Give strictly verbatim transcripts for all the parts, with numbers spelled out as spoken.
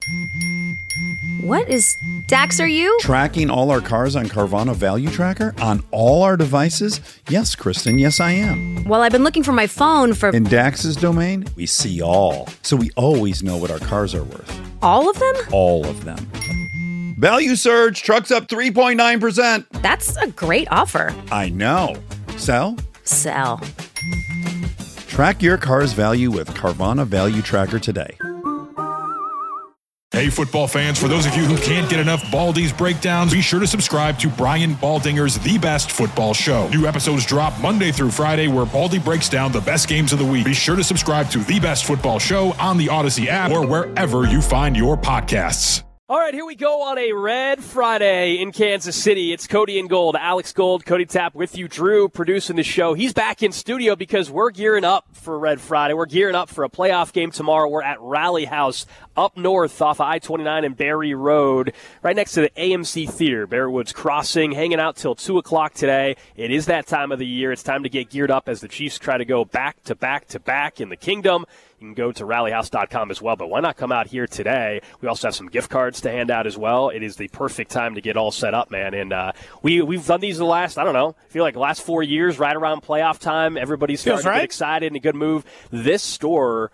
What is... Dax, are you? Tracking all our cars on Carvana Value Tracker on all our devices? Yes, Kristen, yes I am. Well, I've been looking for my phone for... In Dax's domain, we see all. So we always know what our cars are worth. All of them? All of them. Value surge, trucks up three point nine percent. That's a great offer. I know. Sell? Sell. Track your car's value with Carvana Value Tracker today. Hey, football fans, for those of you who can't get enough Baldy's breakdowns, be sure to subscribe to Brian Baldinger's The Best Football Show. New episodes drop Monday through Friday where Baldy breaks down the best games of the week. Be sure to subscribe to The Best Football Show on the Odyssey app or wherever you find your podcasts. All right, here we go on a Red Friday in Kansas City. It's Cody and Gold. Alex Gold, Cody Tapp with you. Drew producing the show. He's back in studio because we're gearing up for Red Friday. We're gearing up for a playoff game tomorrow. We're at Rally House up north off of I twenty-nine and Barry Road, right next to the A M C Theater, Barry Woods Crossing, hanging out till two o'clock today. It is that time of the year. It's time to get geared up as the Chiefs try to go back to back to back in the Kingdom. You can go to rally house dot com as well, but why not come out here today? We also have some gift cards to hand out as well. It is the perfect time to get all set up, man. And uh, we, we've done these the last, I don't know, I feel like the last four years, right around playoff time. Everybody's starting right. to get excited and a good move. This store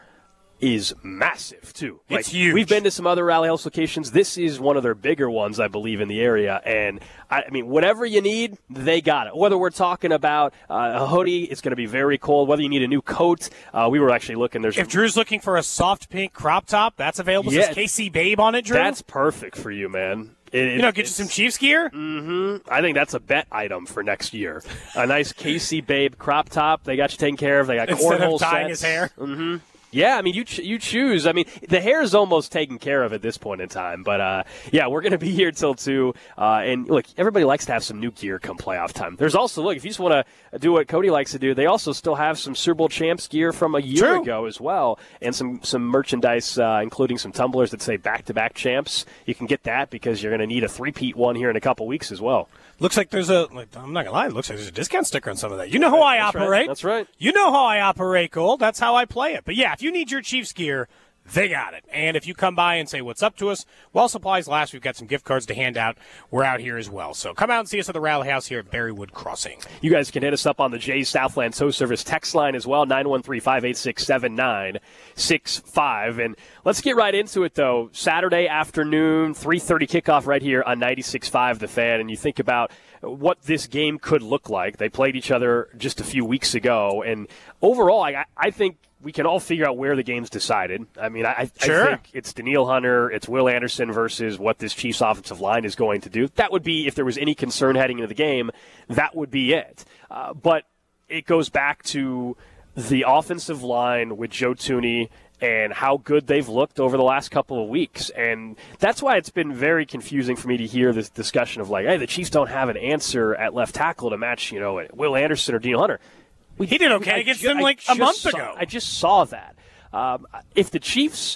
is massive, too. It's like, huge. We've been to some other Rally House locations. This is one of their bigger ones, I believe, in the area. And, I, I mean, whatever you need, they got it. Whether we're talking about uh, a hoodie, it's going to be very cold. Whether you need a new coat, uh, we were actually looking. There's If Drew's looking for a soft pink crop top, that's available. Yeah. Says K C Babe on it, Drew. That's perfect for you, man. It, you know, get you some Chiefs gear? Mm-hmm. I think that's a bet item for next year. A nice K C Babe crop top. They got you taken care of. They got Instead cornhole of tying sets. his hair? Mm-hmm. Yeah, I mean, you ch- you choose. I mean, the hair is almost taken care of at this point in time. But, uh, yeah, we're going to be here till two. Uh, and, look, everybody likes to have some new gear come playoff time. There's also, look, if you just want to do what Cody likes to do, they also still have some Super Bowl champs gear from a year True. ago as well. And some, some merchandise, uh, including some tumblers that say back-to-back champs. You can get that because you're going to need a three-peat one here in a couple weeks as well. Looks like there's a, like, I'm not going to lie, it looks like there's a discount sticker on some of that. You know how I That's operate. Right. That's right. You know how I operate, Gold. That's how I play it. But, yeah, if you need your Chiefs gear, they got it. And if you come by and say what's up to us, while supplies last, we've got some gift cards to hand out. We're out here as well. So come out and see us at the Rally House here at Berrywood Crossing. You guys can hit us up on the Jay's Southland Tow Service text line as well, nine one three, five eight six, seven nine six five. And let's get right into it, though. Saturday afternoon, three thirty kickoff right here on ninety-six point five The Fan. And you think about what this game could look like. They played each other just a few weeks ago. And overall, I, I think we can all figure out where the game's decided. I mean, I, sure. I think it's Danielle Hunter, it's Will Anderson versus what this Chiefs offensive line is going to do. That would be, if there was any concern heading into the game, that would be it. Uh, but it goes back to the offensive line with Joe Thuney and how good they've looked over the last couple of weeks. And that's why it's been very confusing for me to hear this discussion of like, hey, the Chiefs don't have an answer at left tackle to match, you know, Will Anderson or Danielle Hunter. We, he did okay I against ju- them like I a month saw, ago. I just saw that. Um, if the Chiefs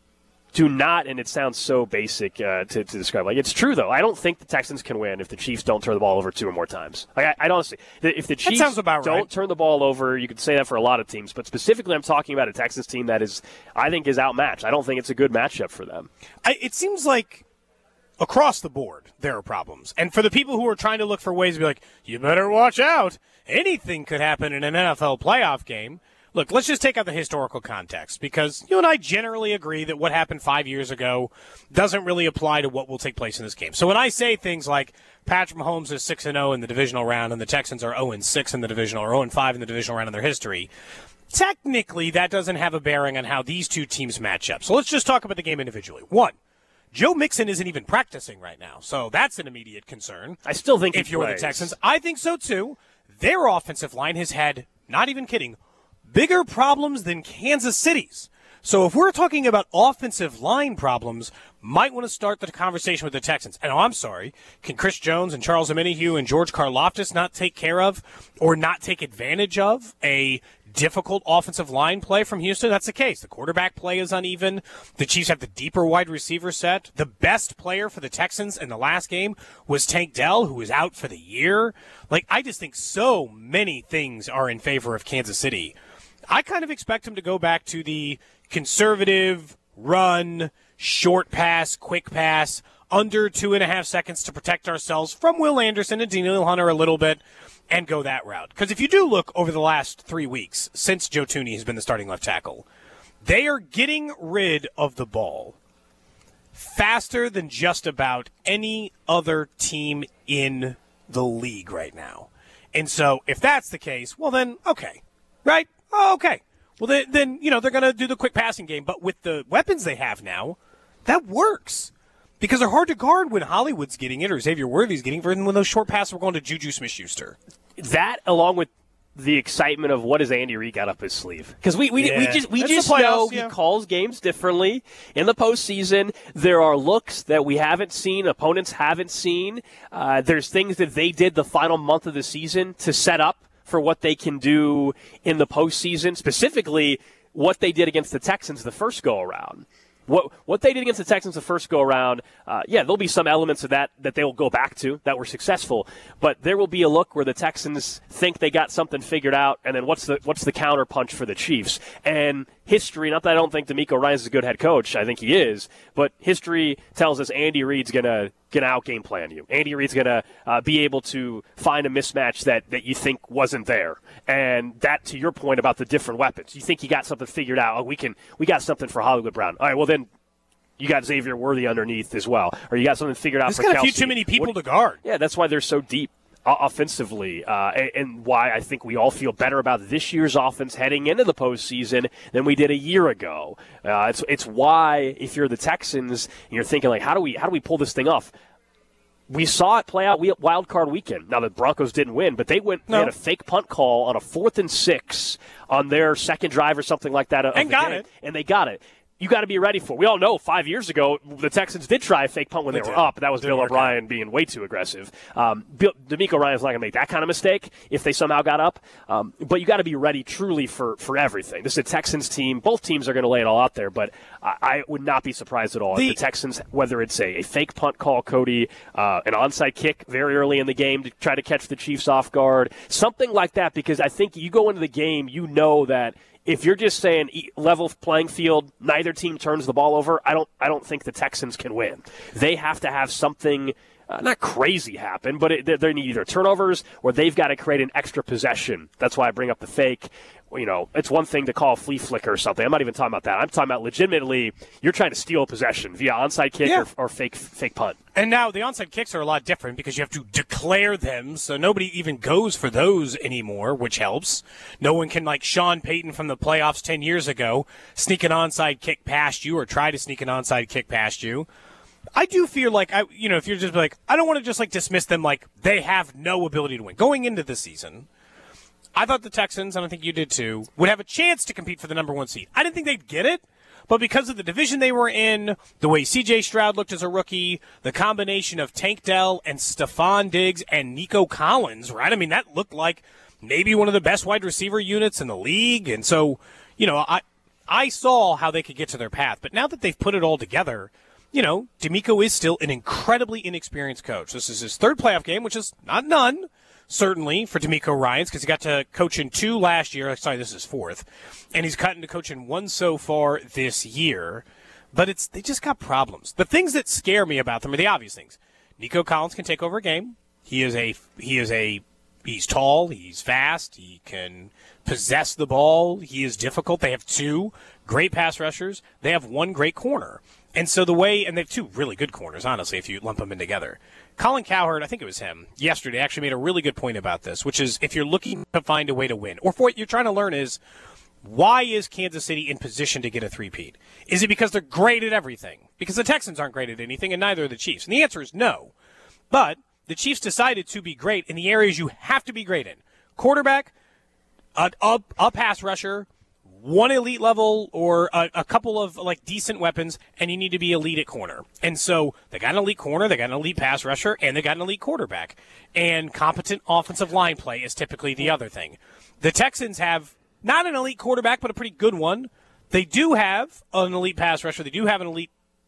do not, and it sounds so basic uh, to, to describe, like it's true though. I don't think the Texans can win if the Chiefs don't turn the ball over two or more times. Like I, I honestly, if the Chiefs sounds about don't right. turn the ball over, you could say that for a lot of teams, but specifically, I'm talking about a Texans team that is, I think, is outmatched. I don't think it's a good matchup for them. I, it seems like across the board there are problems, and for the people who are trying to look for ways to be like, you better watch out. Anything could happen in an N F L playoff game. Look, let's just take out the historical context, because you and I generally agree that what happened five years ago doesn't really apply to what will take place in this game. So when I say things like Patrick Mahomes is six and oh in the divisional round and the Texans are oh and six in the divisional, or oh and five in the divisional round in their history, technically that doesn't have a bearing on how these two teams match up. So let's just talk about the game individually. One, Joe Mixon isn't even practicing right now, so that's an immediate concern. I still think if he you're plays. the Texans, I think so too. Their offensive line has had, not even kidding, bigger problems than Kansas City's. So if we're talking about offensive line problems, might want to start the conversation with the Texans. And oh, I'm sorry, can Chris Jones and Charles Omenihu and George Karlaftis not take care of or not take advantage of a difficult offensive line play from Houston? That's the case. The quarterback play is uneven. The Chiefs have the deeper wide receiver set. The best player for the Texans in the last game was Tank Dell, who is out for the year. Like, I just think so many things are in favor of Kansas City. I kind of expect him to go back to the conservative, run, short pass, quick pass, under two and a half seconds to protect ourselves from Will Anderson and Daniel Hunter a little bit, and go that route. Because if you do look over the last three weeks, since Joe Thuney has been the starting left tackle, they are getting rid of the ball faster than just about any other team in the league right now. And so if that's the case, well then, okay, right? Oh, okay. Well, then, then you know, they're going to do the quick passing game. But with the weapons they have now, that works. Because they're hard to guard when Hollywood's getting it or Xavier Worthy's getting it, and when those short passes were going to Juju Smith-Schuster. That, along with the excitement of what has Andy Reid got up his sleeve. Because we, we, yeah. we just, we That's just the playoffs, know yeah. he calls games differently. In the postseason, there are looks that we haven't seen, opponents haven't seen. Uh, there's things that they did the final month of the season to set up for what they can do in the postseason, specifically what they did against the Texans the first go-around. What what they did against the Texans the first go-around, uh, yeah, there'll be some elements of that that they'll go back to that were successful. But there will be a look where the Texans think they got something figured out, and then what's the what's the counter punch for the Chiefs? And history, not that I don't think DeMeco Ryans is a good head coach, I think he is, but history tells us Andy Reid's going to going to out-game plan you. Andy Reid's going to uh, be able to find a mismatch that, that you think wasn't there. And that, to your point about the different weapons, you think you got something figured out. Oh, we can we got something for Hollywood Brown. All right, well then you got Xavier Worthy underneath as well, or you got something figured out There's for got Kelce. a few too many people what, to guard. Yeah, that's why they're so deep uh, offensively, uh, and, and why I think we all feel better about this year's offense heading into the postseason than we did a year ago. Uh, it's it's why if you're the Texans and you're thinking like, how do we how do we pull this thing off? We saw it play out wild card weekend. Now, the Broncos didn't win, but they went no. they had a fake punt call on a fourth and six on their second drive or something like that. Of and the got game, it. And they got it. You got to be ready for it. We all know five years ago, the Texans did try a fake punt when they, they were up. That was Bill O'Brien out. being way too aggressive. Um, Bill, DeMeco Ryans not going to make that kind of mistake if they somehow got up. Um, but you got to be ready truly for, for everything. This is a Texans team. Both teams are going to lay it all out there, but I, I would not be surprised at all the, if the Texans, whether it's a, a fake punt call, Cody, uh, an onside kick very early in the game to try to catch the Chiefs off guard, something like that, because I think you go into the game, you know that if you're just saying level playing field, neither team turns the ball over, I don't I don't think the Texans can win. They have to have something uh, not crazy happen, but it, they need either turnovers or they've got to create an extra possession. That's why I bring up the fake. You know, it's one thing to call a flea flicker or something. I'm not even talking about that. I'm talking about legitimately you're trying to steal a possession via onside kick yeah. or, or fake fake punt. And now the onside kicks are a lot different because you have to declare them, so nobody even goes for those anymore, which helps. No one can, like Sean Payton from the playoffs ten years ago, sneak an onside kick past you or try to sneak an onside kick past you. I do feel like, I, you know, if you're just like, I don't want to just like dismiss them like they have no ability to win. Going into the season, I thought the Texans, and I think you did too, would have a chance to compete for the number one seed. I didn't think they'd get it, but because of the division they were in, the way C J Stroud looked as a rookie, the combination of Tank Dell and Stephon Diggs and Nico Collins, right? I mean, that looked like maybe one of the best wide receiver units in the league. And so, you know, I I saw how they could get to their path. But now that they've put it all together, you know, DeMeco is still an incredibly inexperienced coach. This is his third playoff game, which is not none. Certainly for DeMeco Ryans, because he got to coach in two last year. Sorry, this is fourth. And he's gotten to coach in one so far this year. But it's they just got problems. The things that scare me about them are the obvious things. Nico Collins can take over a game. He is a he is a he's tall, he's fast, he can possess the ball, he is difficult. They have two great pass rushers. They have one great corner. And so the way, and they have two really good corners, honestly, if you lump them in together. Colin Cowherd, I think it was him, yesterday actually made a really good point about this, which is if you're looking to find a way to win, or for what you're trying to learn is, why is Kansas City in position to get a three-peat? Is it because they're great at everything? Because the Texans aren't great at anything, and neither are the Chiefs. And the answer is no. But the Chiefs decided to be great in the areas you have to be great in. Quarterback, a, a, a pass rusher, one elite level or a, a couple of like decent weapons, and you need to be elite at corner. And so they got an elite corner, they got an elite pass rusher, and they got an elite quarterback. And competent offensive line play is typically the other thing. The Texans have not an elite quarterback, but a pretty good one. They do have an elite pass rusher. They do have an elite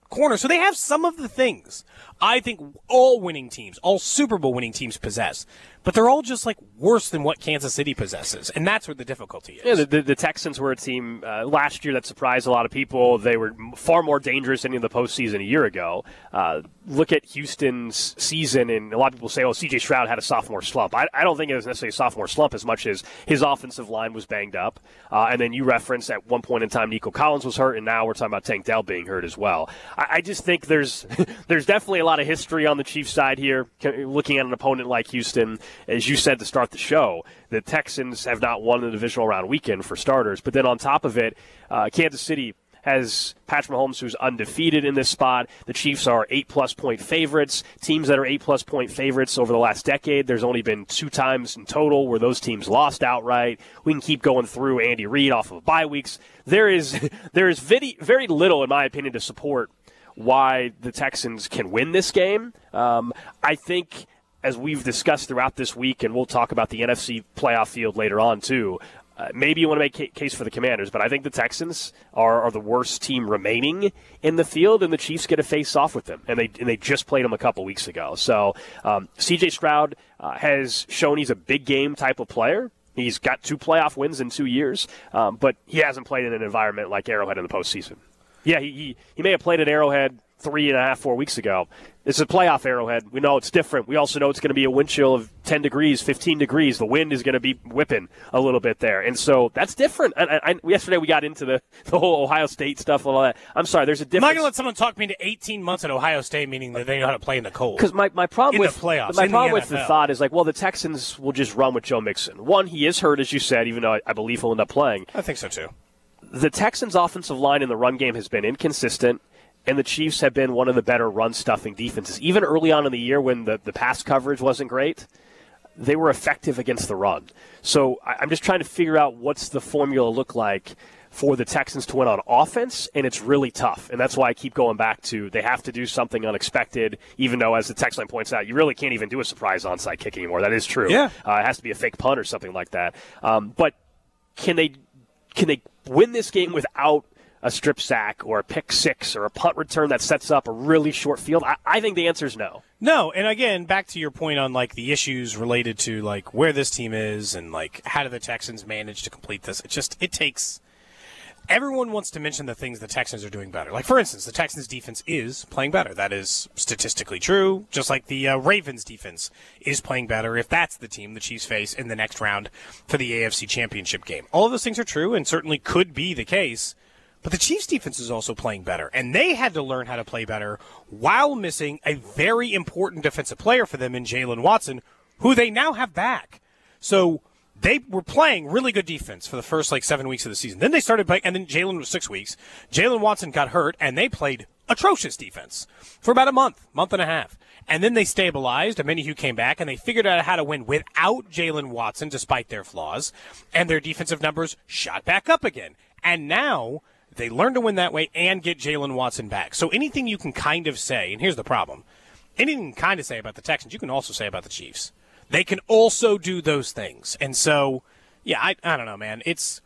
corner. So they have some of the things I think all winning teams, all Super Bowl winning teams possess. But they're all just, like, worse than what Kansas City possesses. And that's where the difficulty is. Yeah, the, the, the Texans were a team uh, last year that surprised a lot of people. They were far more dangerous than in the postseason a year ago. Uh, look at Houston's season, and a lot of people say, oh, C J Stroud had a sophomore slump. I, I don't think it was necessarily a sophomore slump as much as his offensive line was banged up. Uh, and then you referenced at one point in time Nico Collins was hurt, and now we're talking about Tank Dell being hurt as well. I, I just think there's there's definitely a lot of history on the Chiefs side here, looking at an opponent like Houston. As you said to start the show, the Texans have not won the divisional round weekend for starters. But then on top of it, uh, Kansas City has Patrick Mahomes, who's undefeated in this spot. The Chiefs are eight-plus point favorites. Teams that are eight-plus point favorites over the last decade, there's only been two times in total where those teams lost outright. We can keep going through Andy Reid off of bye weeks. There is there is very, very little, in my opinion, to support why the Texans can win this game. Um, I think, as we've discussed throughout this week, and we'll talk about the N F C playoff field later on too, uh, maybe you want to make a case for the Commanders, but I think the Texans are, are the worst team remaining in the field, and the Chiefs get to face off with them, and they and they just played them a couple weeks ago. So um, C J Stroud uh, has shown he's a big game type of player. He's got two playoff wins in two years, um, but he hasn't played in an environment like Arrowhead in the postseason. Yeah, he, he he may have played at Arrowhead three and a half, four weeks ago. It's a playoff Arrowhead. We know it's different. We also know it's going to be a wind chill of ten degrees, fifteen degrees. The wind is going to be whipping a little bit there. And so that's different. I, I, yesterday we got into the, the whole Ohio State stuff and all that. I'm sorry, there's a difference. I'm not going to let someone talk me into eighteen months at Ohio State, meaning that they know how to play in the cold. Because my, my problem in with the playoffs, my in problem the with N F L. the thought is like, well, the Texans will just run with Joe Mixon. One, he is hurt, as you said, even though I, I believe he'll end up playing. I think so too. The Texans' offensive line in the run game has been inconsistent, and the Chiefs have been one of the better run-stuffing defenses. Even early on in the year when the, the pass coverage wasn't great, they were effective against the run. So I, I'm just trying to figure out what's the formula look like for the Texans to win on offense, and it's really tough. And that's why I keep going back to they have to do something unexpected, even though, as the text line points out, you really can't even do a surprise onside kick anymore. That is true. Yeah. Uh, it has to be a fake punt or something like that. Um, but can they can they win this game without a strip sack or a pick six or a punt return that sets up a really short field? I, I think the answer is no. No, and again, back to your point on like the issues related to like where this team is and like how do the Texans manage to complete this? It just it takes. Everyone wants to mention the things the Texans are doing better. Like, for instance, the Texans' defense is playing better. That is statistically true, just like the uh, Ravens' defense is playing better if that's the team the Chiefs face in the next round for the A F C Championship game. All of those things are true and certainly could be the case, but the Chiefs' defense is also playing better, and they had to learn how to play better while missing a very important defensive player for them in Jalen Watson, who they now have back. So they were playing really good defense for the first, like, seven weeks of the season. Then they started playing, and then Jalen was six weeks. Jalen Watson got hurt, and they played atrocious defense for about a month, month and a half. And then they stabilized, and Omenihu came back, and they figured out how to win without Jalen Watson, despite their flaws, and their defensive numbers shot back up again. And now they learn to win that way and get Jalen Watson back. So anything you can kind of say, and here's the problem, anything you can kind of say about the Texans, you can also say about the Chiefs. They can also do those things. And so, yeah, I I don't know, man. It's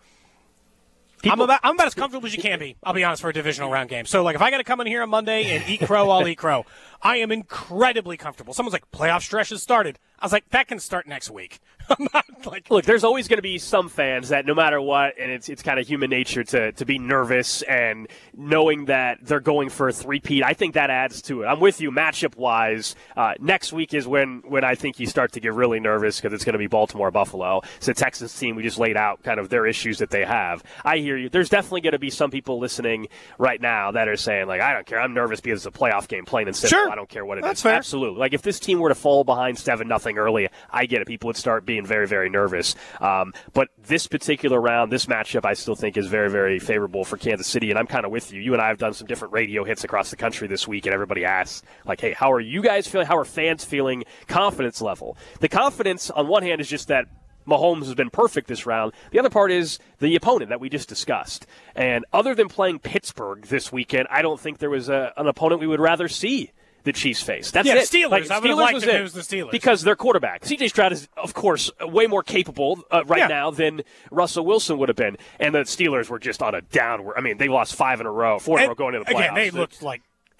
People, I'm, about, I'm about as comfortable as you can be, I'll be honest, for a divisional round game. So, like, if I got to come in here on Monday and eat crow, I'll eat crow. I am incredibly comfortable. Someone's like, playoff stretch has started. I was like, that can start next week. I'm not like, look, there's always going to be some fans that no matter what, and it's it's kind of human nature to, to be nervous and knowing that they're going for a three-peat. I think that adds to it. I'm with you matchup-wise. Uh, next week is when, when I think you start to get really nervous because it's going to be Baltimore-Buffalo. It's a Texans team. We just laid out kind of their issues that they have. I hear you. There's definitely going to be some people listening right now that are saying, like, I don't care. I'm nervous because it's a playoff game, plain and simple. Sure. I don't care what it That's is. fair. Absolutely. Like, if this team were to fall behind seven nothing early, I get it. People would start being very, very nervous. Um, but this particular round, this matchup, I still think is very, very favorable for Kansas City, and I'm kind of with you. You and I have done some different radio hits across the country this week, and everybody asks, like, hey, how are you guys feeling? How are fans feeling? Confidence level. The confidence, on one hand, is just that Mahomes has been perfect this round. The other part is the opponent that we just discussed. And other than playing Pittsburgh this weekend, I don't think there was a, an opponent we would rather see the Chiefs face. That's yeah, it. Steelers. Like, I would have Steelers liked was if it. it was the Steelers. Because their quarterback. C J Stroud is, of course, way more capable uh, right yeah. now than Russell Wilson would have been. And the Steelers were just on a downward. I mean, they lost five in a row, four in a row going into the playoffs. Again, they looked like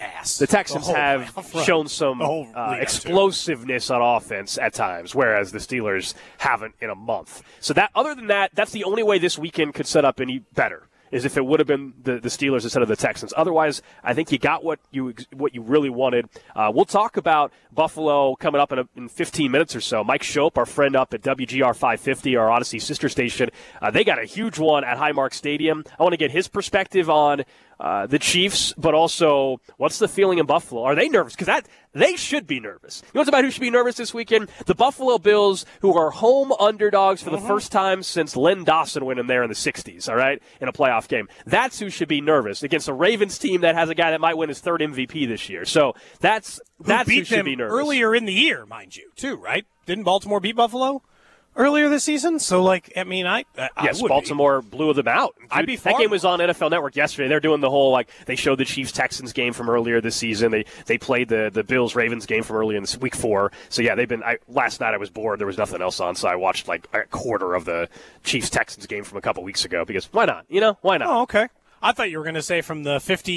ass. The Texans the have playoff shown some whole uh, lead up to. explosiveness on offense at times, whereas the Steelers haven't in a month. So that, other than that, that's the only way this weekend could set up any better, is if it would have been the, the Steelers instead of the Texans. Otherwise, I think you got what you what you really wanted. Uh, we'll talk about Buffalo coming up in, a, in fifteen minutes or so. Mike Shope, our friend up at W G R five fifty, our Odyssey sister station, uh, they got a huge one at Highmark Stadium. I want to get his perspective on uh, the Chiefs, but also what's the feeling in Buffalo? Are they nervous? Because that they should be nervous. You know what's about who should be nervous this weekend? The Buffalo Bills, who are home underdogs for the mm-hmm. first time since Len Dawson went in there in the sixties, all right, in a playoff game. That's who should be nervous against a Ravens team that has a guy that might win his third M V P this year. So that's who that's beat who should them be nervous. Earlier in the year, mind you, too, right? Didn't Baltimore beat Buffalo earlier this season? So, like, I mean, I, I yes, would Baltimore be. blew them out. Dude, I'd be that game was on N F L Network yesterday. They're doing the whole, like, they showed the Chiefs-Texans game from earlier this season. They they played the, the Bills-Ravens game from earlier in this week four. So, yeah, they've been I, – last night I was bored. There was nothing else on, so I watched, like, a quarter of the Chiefs-Texans game from a couple weeks ago because why not? You know, why not? Oh, okay. I thought you were going to say from the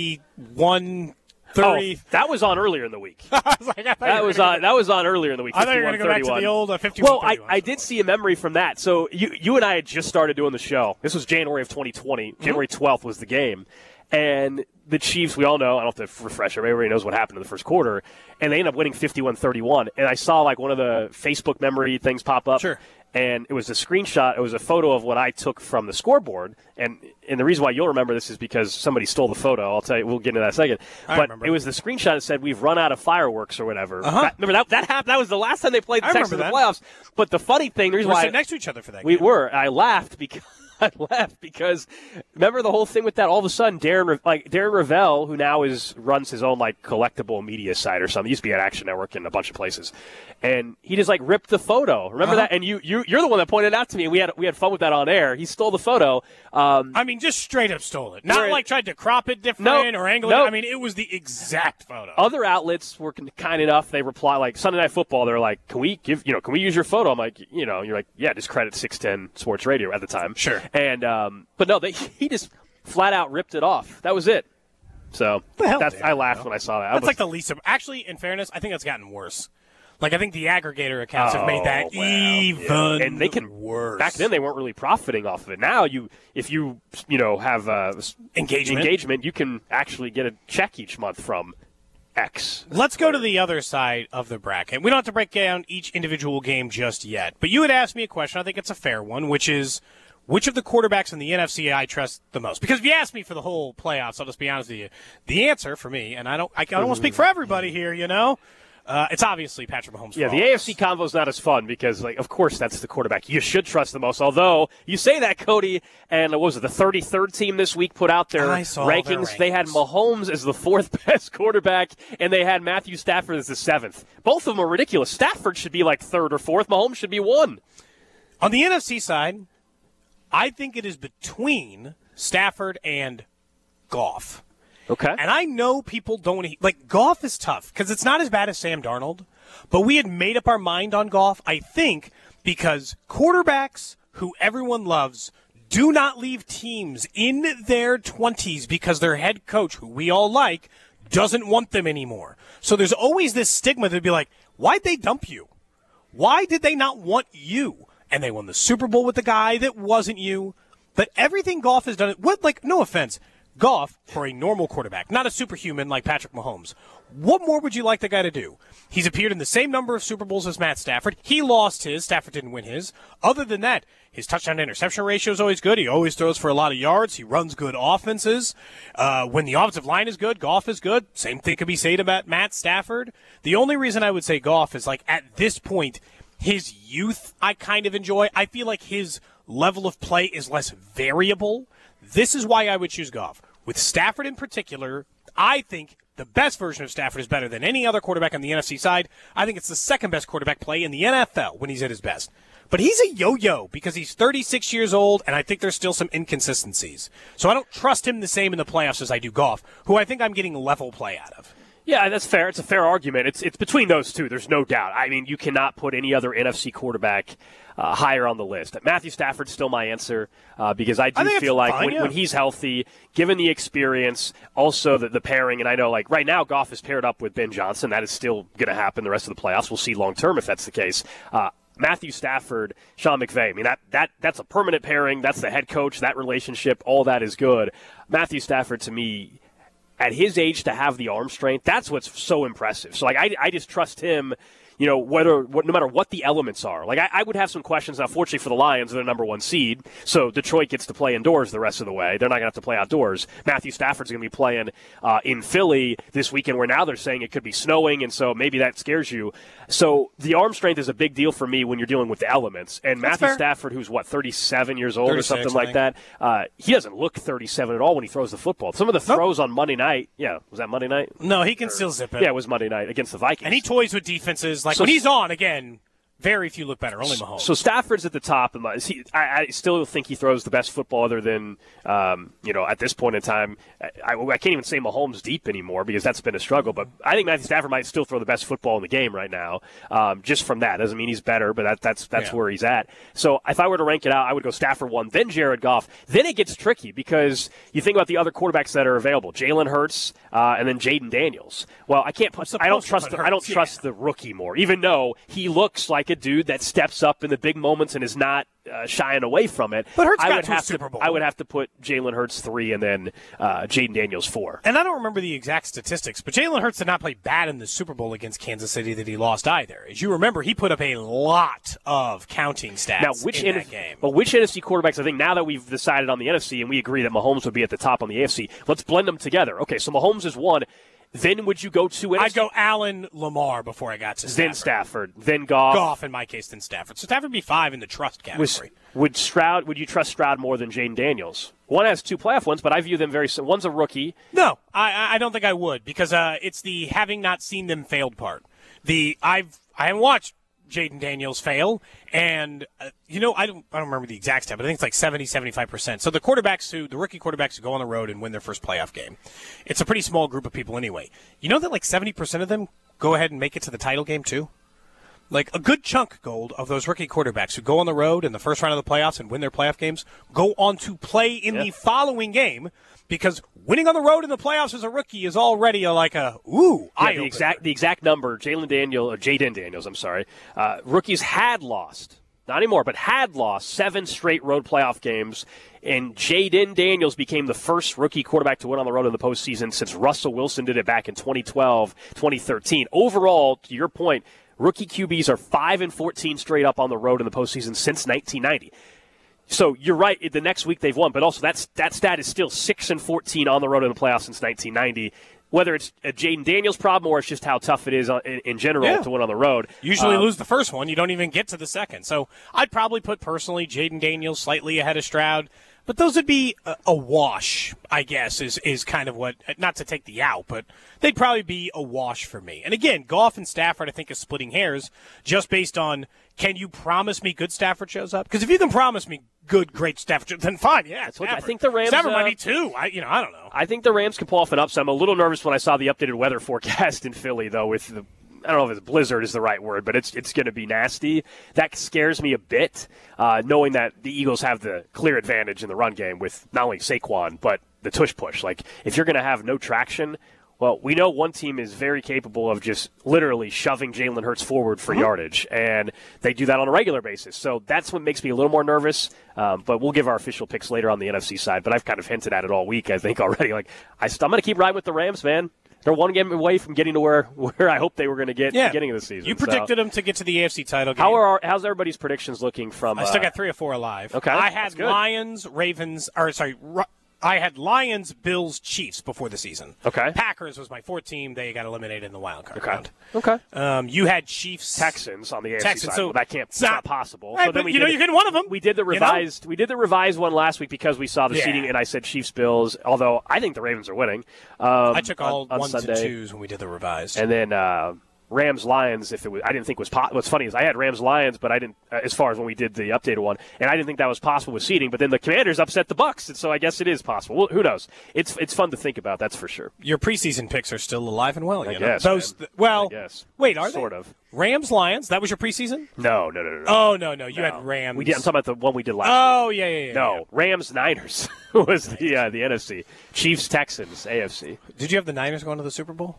fifty-one thirty. Oh, that was on earlier in the week. I was like, I that was on. That was on earlier in the week. I thought you were going to go back to the old uh, fifty-one. Well, I, I did see a memory from that. So you you and I had just started doing the show. This was January of twenty twenty. Mm-hmm. January twelfth was the game, and the Chiefs. We all know. I don't have to refresh. Everybody knows what happened in the first quarter, and they ended up winning fifty-one thirty-one. And I saw like one of the Facebook memory things pop up. Sure. And it was a screenshot. It was a photo of what I took from the scoreboard. And and the reason why you'll remember this is because somebody stole the photo. I'll tell you. We'll get into that in a second. I but remember. It was the screenshot that said, we've run out of fireworks or whatever. Uh-huh. That, remember, that that happened. That was the last time they played the I Texans in the remember playoffs. But the funny thing, the reason we were why. sitting next to each other for that We game. were. I laughed because. I laughed because remember the whole thing with that. All of a sudden, Darren like Darren Ravel, who now is runs his own like collectible media site or something. He used to be at Action Network and a bunch of places, and he just like ripped the photo. Remember uh-huh. that? And you you you're the one that pointed it out to me. And we had we had fun with that on air. He stole the photo. Um, I mean, just straight up stole it. Not Right. like tried to crop it different Nope. or angle Nope. it. I mean, it was the exact photo. Other outlets were kind enough. They reply like Sunday Night Football. They're like, "Can we give you know? Can we use your photo?" I'm like, you know, you're like, "Yeah, just credit six ten Sports Radio at the time." Sure. And um, but no, they, he just flat out ripped it off. That was it. So The hell, that's, Dan, I laughed you know? when I saw that. I That's was, like the least of. Actually, in fairness, I think that's gotten worse. Like I think the aggregator accounts have made that Oh, well, even yeah. And they can worse. Back then, they weren't really profiting off of it. Now, you if you you know have uh, Engagement. engagement, you can actually get a check each month from X. Let's go to the other side of the bracket. We don't have to break down each individual game just yet. But you had asked me a question. I think it's a fair one, which is which of the quarterbacks in the N F C I trust the most? Because if you ask me for the whole playoffs, I'll just be honest with you. The answer for me, and I don't, I don't want to speak for everybody here, you know. Uh, it's obviously Patrick Mahomes. Yeah, for the all A of F C us. convo is not as fun because, like, of course, that's the quarterback you should trust the most. Although you say that, Cody, and what was it, the thirty-third team this week put out their I saw rankings. their rankings. They had Mahomes as the fourth best quarterback, and they had Matthew Stafford as the seventh. Both of them are ridiculous. Stafford should be like third or fourth. Mahomes should be one. On the N F C side, I think it is between Stafford and Goff. Okay. And I know people don't – like, Goff is tough because it's not as bad as Sam Darnold. But we had made up our mind on Goff, I think, because quarterbacks who everyone loves do not leave teams in their twenties because their head coach, who we all like, doesn't want them anymore. So there's always this stigma to be like, why'd they dump you? Why did they not want you? And they won the Super Bowl with the guy that wasn't you. But everything Goff has done – what, like, no offense – Goff, for a normal quarterback, not a superhuman like Patrick Mahomes, what more would you like the guy to do? He's appeared in the same number of Super Bowls as Matt Stafford. He lost his. Stafford didn't win his. Other than that, his touchdown-to-interception ratio is always good. He always throws for a lot of yards. He runs good offenses. Uh, when the offensive line is good, Goff is good. Same thing could be said about Matt Stafford. The only reason I would say Goff is, like, at this point, his youth I kind of enjoy. I feel like his level of play is less variable. This is why I would choose Goff. With Stafford in particular, I think the best version of Stafford is better than any other quarterback on the N F C side. I think it's the second best quarterback play in the N F L when he's at his best. But he's a yo-yo because he's thirty-six years old, and I think there's still some inconsistencies. So I don't trust him the same in the playoffs as I do Goff, who I think I'm getting level play out of. Yeah, that's fair. It's a fair argument. It's it's between those two. There's no doubt. I mean, you cannot put any other N F C quarterback uh, higher on the list. Matthew Stafford's still my answer uh, because I do I feel like fine, when, yeah. when he's healthy, given the experience, also the, the pairing, and I know like right now Goff is paired up with Ben Johnson. That is still going to happen the rest of the playoffs. We'll see long term if that's the case. Uh, Matthew Stafford, Sean McVay. I mean, that, that that's a permanent pairing. That's the head coach. That relationship, all that is good. Matthew Stafford, to me, at his age, to have the arm strength, that's what's so impressive. So, like, I, I just trust him, you know, whether what, no matter what the elements are. Like, I, I would have some questions. Now, fortunately for the Lions, they're the number one seed, so Detroit gets to play indoors the rest of the way. They're not going to have to play outdoors. Matthew Stafford's going to be playing uh, in Philly this weekend, where now they're saying it could be snowing, and so maybe that scares you. So the arm strength is a big deal for me when you're dealing with the elements. And That's Matthew fair. Stafford, who's, what, thirty-seven years old or something I like think. that, uh, he doesn't look thirty-seven at all when he throws the football. Some of the Nope. throws on Monday night, yeah, was that Monday night? No, he can still zip it. Yeah, it was Monday night against the Vikings. And he toys with defenses. Like, So- when he's on, again, very few look better. Only Mahomes. So Stafford's at the top. And he, I, I still think he throws the best football other than, um, you know, at this point in time. I, I can't even say Mahomes deep anymore because that's been a struggle. But I think Matthew Stafford might still throw the best football in the game right now. Um, just from that. Doesn't mean he's better, but that, that's that's Yeah. where he's at. So if I were to rank it out, I would go Stafford one, then Jared Goff. Then it gets tricky because you think about the other quarterbacks that are available. Jalen Hurts uh, and then Jaden Daniels. Well, I can't put. I don't supposed to trust. put The, I don't Hurts, yeah. trust the rookie more, even though he looks like a dude that steps up in the big moments and is not uh, shying away from it. But Hurts I got would to a have Super to. Bowl. I would have to put Jalen Hurts three and then uh, Jaden Daniels four. And I don't remember the exact statistics, but Jalen Hurts did not play bad in the Super Bowl against Kansas City that he lost either. As you remember, he put up a lot of counting stats Now, which in N- that game. Well, which N F C quarterbacks? I think now that we've decided on the N F C and we agree that Mahomes would be at the top on the A F C, let's blend them together. Okay, so Mahomes is one. Then would you go to N F C? I'd go Allen, Lamar before I got to Stafford. then Stafford, then Goff. Goff, in my case, then Stafford. So Stafford would be five in the trust category. Was, would Stroud? Would you trust Stroud more than Jaden Daniels? One has two playoff wins, but I view them very. One's a rookie. No, I, I don't think I would because uh, it's the having not seen them failed part. The I've I haven't watched Jaden Daniels fail, and uh, you know I don't I don't remember the exact stat, but I think it's like seventy, seventy-five percent. So the quarterbacks who the rookie quarterbacks who go on the road and win their first playoff game, it's a pretty small group of people anyway. You know that like seventy percent of them go ahead and make it to the title game too. Like a good chunk, Gold, of those rookie quarterbacks who go on the road in the first round of the playoffs and win their playoff games go on to play in Yeah. the following game because winning on the road in the playoffs as a rookie is already a, like a, ooh, Yeah, eye the exact the exact number. Jalen Daniel, or Jaden Daniels, I'm sorry. Uh, rookies had lost, not anymore, but had lost seven straight road playoff games. And Jaden Daniels became the first rookie quarterback to win on the road in the postseason since Russell Wilson did it back in twenty twelve, twenty thirteen. Overall, to your point, rookie Q Bs are five and fourteen straight up on the road in the postseason since nineteen ninety. So you're right. The next week they've won, but also that's that stat is still six and fourteen on the road in the playoffs since nineteen ninety. Whether it's a Jaden Daniels problem or it's just how tough it is in, in general Yeah. to win on the road. Usually Um, lose the first one. You don't even get to the second. So I'd probably put personally Jaden Daniels slightly ahead of Stroud. But those would be a, a wash, I guess, is, is kind of what, not to take the out, but they'd probably be a wash for me. And again, Goff and Stafford, I think, is splitting hairs just based on, can you promise me good Stafford shows up? Because if you can promise me good, great Stafford, then fine, yeah. what- I Stafford. think the Rams, Stafford uh, might be two. I, you know, I don't know. I think the Rams can pull off an upset. I'm a little nervous when I saw the updated weather forecast in Philly, though, with the I don't know if it's blizzard is the right word, but it's it's going to be nasty. That scares me a bit, uh, knowing that the Eagles have the clear advantage in the run game with not only Saquon, but the tush push. Like, if you're going to have no traction, well, we know one team is very capable of just literally shoving Jalen Hurts forward for yardage, and they do that on a regular basis. So that's what makes me a little more nervous, um, but we'll give our official picks later on the N F C side. But I've kind of hinted at it all week, I think, already. Like, I, I'm going to keep riding with the Rams, man. They're one game away from getting to where, where I hope they were going to get at Yeah. the beginning of the season. You So, predicted them to get to the A F C title game. how are our, how's everybody's predictions looking from? I still uh, got three or four alive. Okay, I that's had good. Lions, Ravens, or sorry, Ru- I had Lions, Bills, Chiefs before the season. Okay. Packers was my fourth team. They got eliminated in the wild card Okay. round. Okay. Um, you had Chiefs, Texans on the A F C Texans, side. so Well, that can't. it's It's not not- possible. Right, so then but we you know did, you get one of them. We did the you know? revised. We did the revised one last week because we saw the Yeah. seeding, and I said Chiefs Bills. Although I think the Ravens are winning. Um, I took all on, on ones Sunday. and twos when we did the revised. And then uh, Rams Lions, if it was, I didn't think was po- what's funny is I had Rams Lions, but I didn't uh, as far as when we did the updated one, and I didn't think that was possible with seeding. But then the Commanders upset the Bucs, and so I guess it is possible. Well, who knows? It's it's fun to think about. That's for sure. Your preseason picks are still alive and well. I you guess. know? Those. Th- well, I guess. Wait, are sort they? of Rams Lions? That was your preseason? No, no, no, no. no. Oh no, no, you no. had Rams. We did. I'm talking about the one we did last. Oh yeah, yeah, yeah. No, yeah. Rams Niners was the uh, the N F C. Chiefs Texans A F C. Did you have the Niners going to the Super Bowl?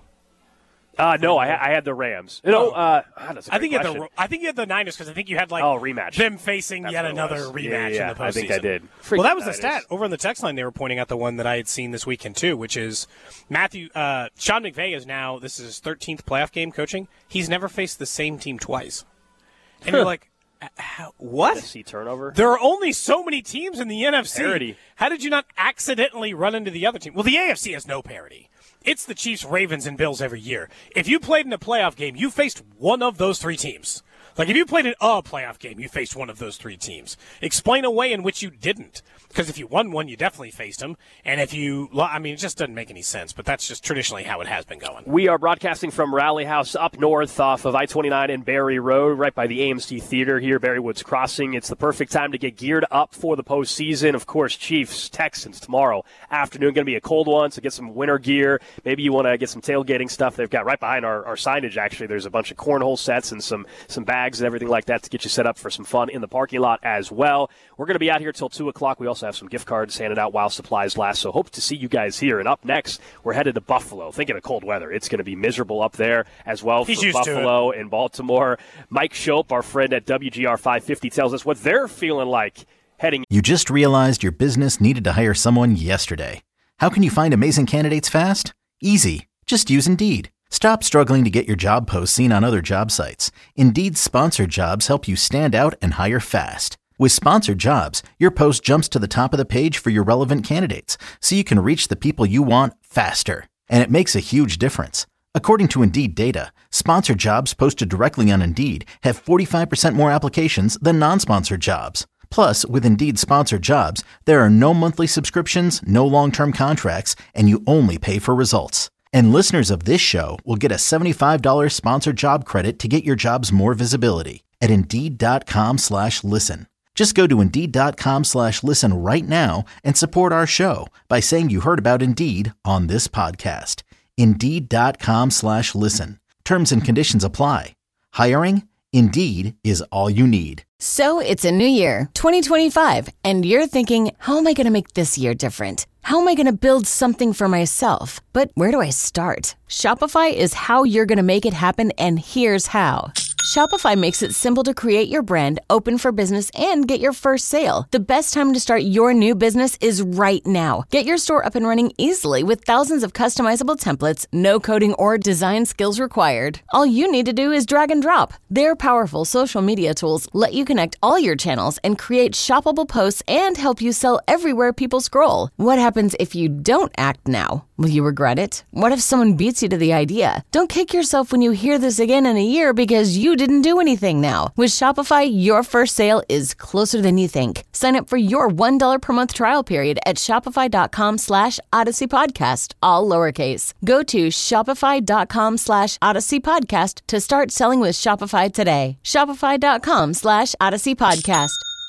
Uh, no, I, I had the Rams. You know, Oh. uh, ah, that's a I great think you had question. the I think you had the Niners because I think you had like Oh, rematch. them facing That's yet what it another was. rematch Yeah, yeah, in the postseason. I think I did. Well, that was the Niners. stat over on the text line. They were pointing out the one that I had seen this weekend too, which is Matthew uh, Sean McVay is now this is his thirteenth playoff game coaching. He's never faced the same team twice, and you're like, uh, how, what? N F C turnover. There are only so many teams in the N F C. Parity. How did you not accidentally run into the other team? Well, the A F C has no parity. It's the Chiefs, Ravens, and Bills every year. If you played in a playoff game, you faced one of those three teams. Like, if you played in a playoff game, you faced one of those three teams. Explain a way in which you didn't. Because if you won one, you definitely faced them. And if you, I mean, it just doesn't make any sense. But that's just traditionally how it has been going. We are broadcasting from Rally House up north off of I twenty-nine and Barry Road, right by the A M C Theater here, Barry Woods Crossing. It's the perfect time to get geared up for the postseason. Of course, Chiefs, Texans tomorrow afternoon. Going to be a cold one, so get some winter gear. Maybe you want to get some tailgating stuff. They've got right behind our, our signage, actually. There's a bunch of cornhole sets and some, some bags and everything like that to get you set up for some fun in the parking lot as well. We're going to be out here till two o'clock. We also have some gift cards handed out while supplies last, so hope to see you guys here. And up next, we're headed to Buffalo. Thinking of cold weather. It's going to be miserable up there as well He's for used to Buffalo and Baltimore. Mike Shope, our friend at W G R five fifty, tells us what they're feeling like heading. You just realized your business needed to hire someone yesterday. How can you find amazing candidates fast? Easy. Just use Indeed. Stop struggling to get your job posts seen on other job sites. Indeed's sponsored jobs help you stand out and hire fast. With sponsored jobs, your post jumps to the top of the page for your relevant candidates, so you can reach the people you want faster. And it makes a huge difference. According to Indeed data, sponsored jobs posted directly on Indeed have forty-five percent more applications than non-sponsored jobs. Plus, with Indeed sponsored jobs, there are no monthly subscriptions, no long-term contracts, and you only pay for results. And listeners of this show will get a seventy-five dollars sponsored job credit to get your jobs more visibility at Indeed.com slash listen. Just go to Indeed.com slash listen right now and support our show by saying you heard about Indeed on this podcast. Indeed.com slash listen. Terms and conditions apply. Hiring? Indeed is all you need. So it's a new year, twenty twenty-five, and you're thinking, how am I going to make this year different? How am I going to build something for myself? But where do I start? Shopify is how you're going to make it happen, and here's how. Shopify makes it simple to create your brand, open for business, and get your first sale. The best time to start your new business is right now. Get your store up and running easily with thousands of customizable templates, no coding or design skills required. All you need to do is drag and drop. Their powerful social media tools let you connect all your channels and create shoppable posts and help you sell everywhere people scroll. What happens if you don't act now? Will you regret it? What if someone beats you to the idea? Don't kick yourself when you hear this again in a year because you didn't do anything now. With Shopify, your first sale is closer than you think. Sign up for your one dollar per month trial period at shopify.com slash Odyssey Podcast, all lowercase. Go to shopify.com slash Odyssey Podcast to start selling with Shopify today. Shopify.com slash Odyssey Podcast.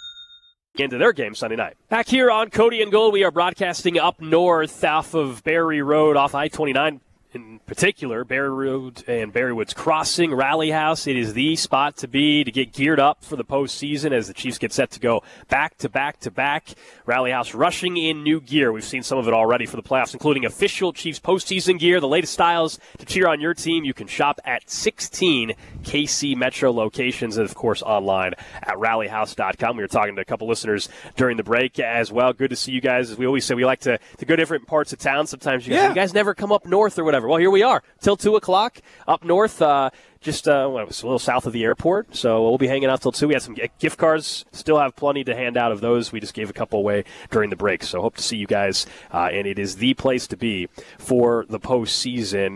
Into their game Sunday night. Back here on Cody and Gold, we are broadcasting up north off of Barry Road, off I twenty-nine in particular, Barry Road and Barry Woods Crossing, Rally House. It is the spot to be to get geared up for the postseason as the Chiefs get set to go back to back to back. Rally House rushing in new gear. We've seen some of it already for the playoffs, including official Chiefs postseason gear, the latest styles to cheer on your team. You can shop at sixteen K C Metro locations and, of course, online at rally house dot com. We were talking to a couple listeners during the break as well. Good to see you guys. As we always say, we like to, to go different parts of town. Sometimes you guys, yeah. you guys never come up north or whatever. Well, here we are till two o'clock up north, uh, just uh, well, it was a little south of the airport. So we'll be hanging out till two. We had some gift cards, still have plenty to hand out of those. We just gave a couple away during the break. So hope to see you guys, uh, and it is the place to be for the postseason.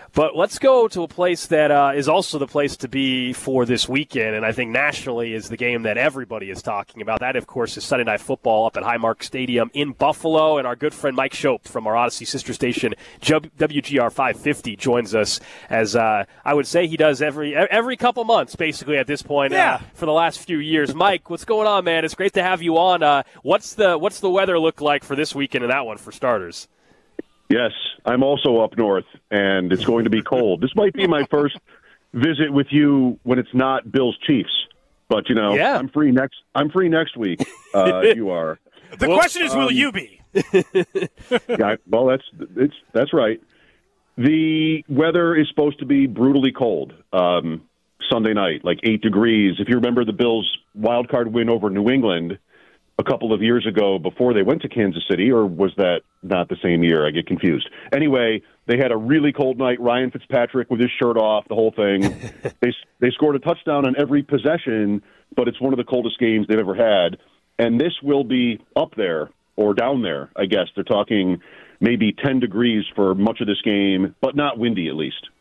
But let's go to a place that uh, is also the place to be for this weekend, and I think nationally is the game that everybody is talking about. That, of course, is Sunday Night Football up at Highmark Stadium in Buffalo, and our good friend Mike Shope from our Odyssey sister station, W G R five fifty, joins us as uh, I would say he does every every couple months, basically, at this point yeah. uh, for the last few years. Mike, what's going on, man? It's great to have you on. Uh, what's the what's the weather look like for this weekend and that one, for starters? Yes, I'm also up north, and it's going to be cold. This might be my first visit with you when it's not Bills Chiefs, but you know, yeah. I'm free next. I'm free next week. Uh, you are. The well, question is, um, will you be? yeah, well, that's it's that's right. The weather is supposed to be brutally cold um, Sunday night, like eight degrees. If you remember the Bills' wild card win over New England a couple of years ago before they went to Kansas City, or was that not the same year? I get confused. Anyway, they had a really cold night. Ryan Fitzpatrick with his shirt off, the whole thing. they they scored a touchdown on every possession, but it's one of the coldest games they've ever had. And this will be up there or down there, I guess. They're talking maybe ten degrees for much of this game, but not windy at least.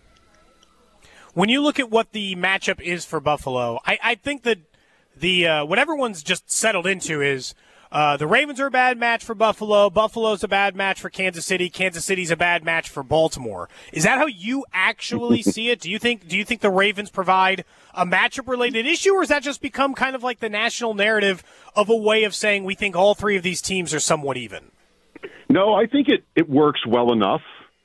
When you look at what the matchup is for Buffalo, I, I think that The uh, what everyone's just settled into is uh, the Ravens are a bad match for Buffalo. Buffalo's a bad match for Kansas City. Kansas City's a bad match for Baltimore. Is that how you actually see it? Do you think do you think the Ravens provide a matchup-related issue, or has that just become kind of like the national narrative of a way of saying we think all three of these teams are somewhat even? No, I think it, it works well enough.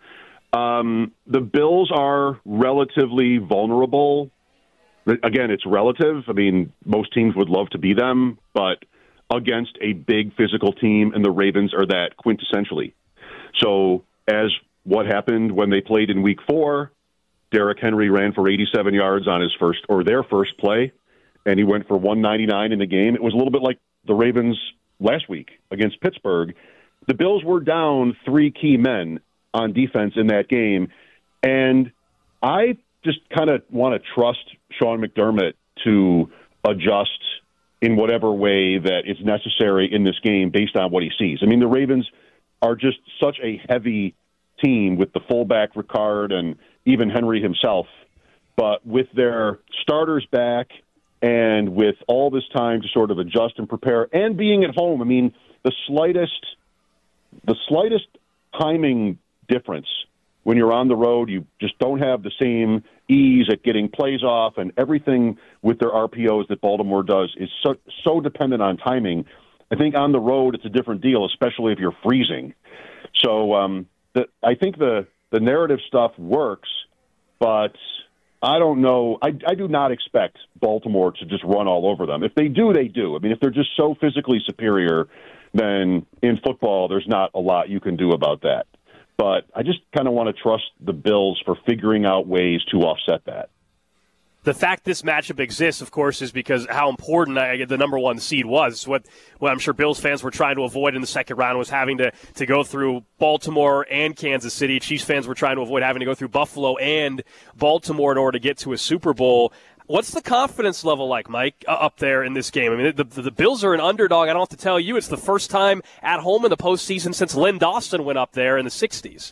Um, the Bills are relatively vulnerable. Again, it's relative. I mean, most teams would love to be them, but against a big physical team, and the Ravens are that quintessentially. So as what happened when they played in week four, Derrick Henry ran for eighty-seven yards on his first, or their first play, and he went for one ninety-nine in the game. It was a little bit like the Ravens last week against Pittsburgh. The Bills were down three key men on defense in that game, and I just kind of want to trust Sean McDermott to adjust in whatever way that is necessary in this game based on what he sees. I mean, the Ravens are just such a heavy team with the fullback Ricard and even Henry himself. But with their starters back and with all this time to sort of adjust and prepare and being at home, I mean, the slightest, the slightest timing difference when you're on the road, you just don't have the same ease at getting plays off, and everything with their R P Os that Baltimore does is so, so dependent on timing. I think on the road it's a different deal, especially if you're freezing. So um, the, I think the, the narrative stuff works, but I don't know. I, I do not expect Baltimore to just run all over them. If they do, they do. I mean, if they're just so physically superior, then in football there's not a lot you can do about that. But I just kind of want to trust the Bills for figuring out ways to offset that. The fact this matchup exists, of course, is because how important I, the number one seed was. What, what I'm sure Bills fans were trying to avoid in the second round was having to, to go through Baltimore and Kansas City. Chiefs fans were trying to avoid having to go through Buffalo and Baltimore in order to get to a Super Bowl. What's the confidence level like, Mike, uh, up there in this game? I mean, the, the, the Bills are an underdog. I don't have to tell you. It's the first time at home in the postseason since Lynn Dawson went up there in the sixties.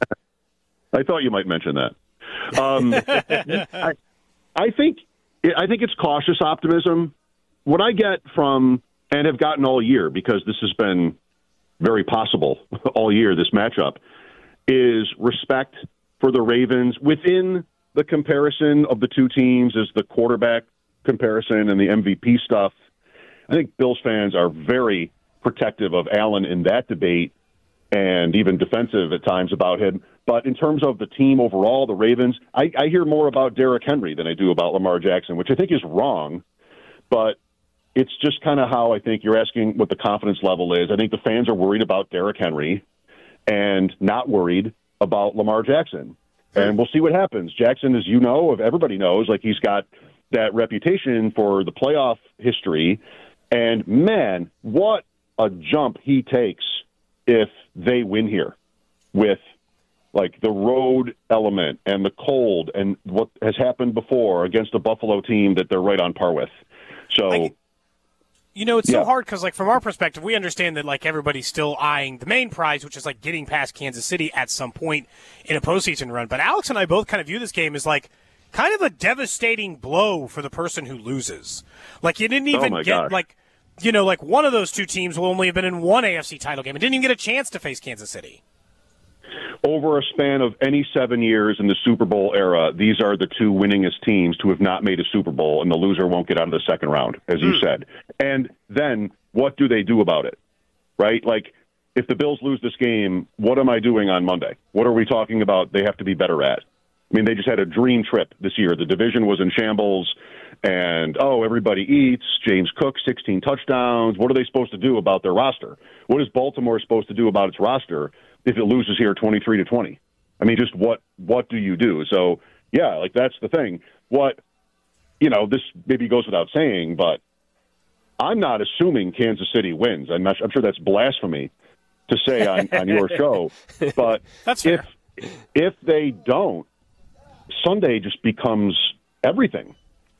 I thought you might mention that. Um, I, I think I think it's cautious optimism. What I get from, and have gotten all year, because this has been very possible all year, this matchup, is respect for the Ravens within the comparison of the two teams, is the quarterback comparison and the M V P stuff. I think Bills fans are very protective of Allen in that debate and even defensive at times about him. But in terms of the team overall, the Ravens, I, I hear more about Derrick Henry than I do about Lamar Jackson, which I think is wrong. But it's just kind of how I think you're asking what the confidence level is. I think the fans are worried about Derrick Henry and not worried about Lamar Jackson. And we'll see what happens. Jackson, as you know, if everybody knows, like he's got that reputation for the playoff history. And, man, what a jump he takes if they win here with, like, the road element and the cold and what has happened before against a Buffalo team that they're right on par with. So, I, You know, it's Yeah. so hard because, like, from our perspective, we understand that, like, everybody's still eyeing the main prize, which is, like, getting past Kansas City at some point in a postseason run. But Alex and I both kind of view this game as, like, kind of a devastating blow for the person who loses. Like, you didn't even Oh my get, gosh. like, you know, like, one of those two teams will only have been in one A F C title game and didn't even get a chance to face Kansas City. Over a span of any seven years in the Super Bowl era, these are the two winningest teams to have not made a Super Bowl, and the loser won't get out of the second round, as you Mm. said. And then what do they do about it, right? Like, if the Bills lose this game, what am I doing on Monday? What are we talking about they have to be better at? I mean, they just had a dream trip this year. The division was in shambles, and, oh, everybody eats. James Cook, sixteen touchdowns. What are they supposed to do about their roster? What is Baltimore supposed to do about its roster if it loses here twenty-three to twenty? I mean, just what what do you do? So, yeah, like, that's the thing. What, you know, this maybe goes without saying, but I'm not assuming Kansas City wins. I'm, not, I'm sure that's blasphemy to say on, on your show. But That's if fair. if they don't, Sunday just becomes everything.